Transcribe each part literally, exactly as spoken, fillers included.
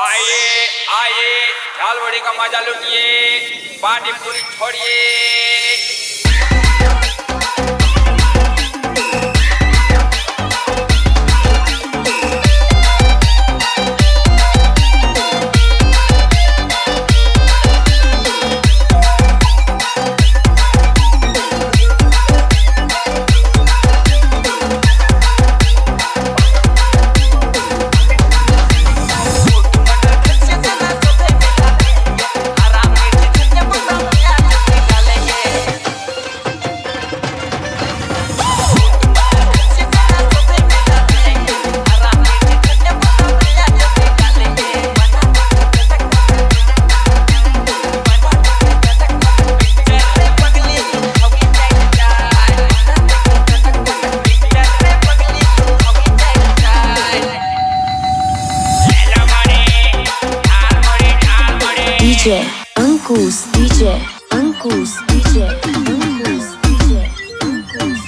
आइए आइए झालवाड़ी का मजा लूटिए, पार्टी पूरी छोड़िए। D J Ankus, D J Ankus, D J Ankus, D J Ankus,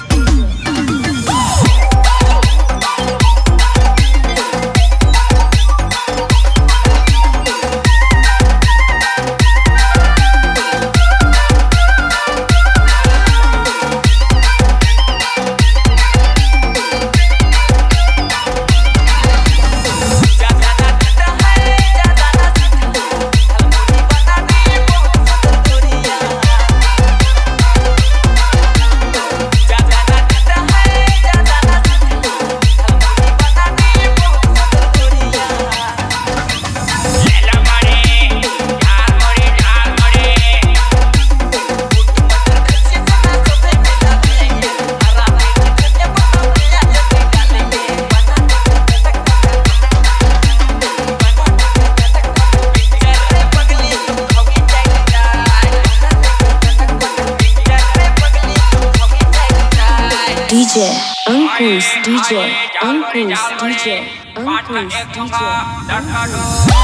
D J Ankus, D J Ankus, D J Ankus, D J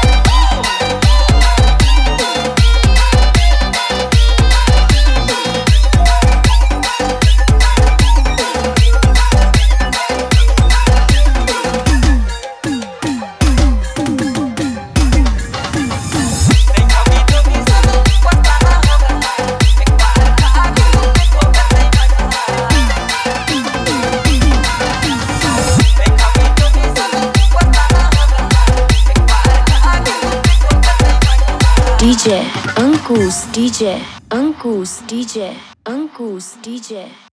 D J Ankus, D J Ankus, D J Ankus, D J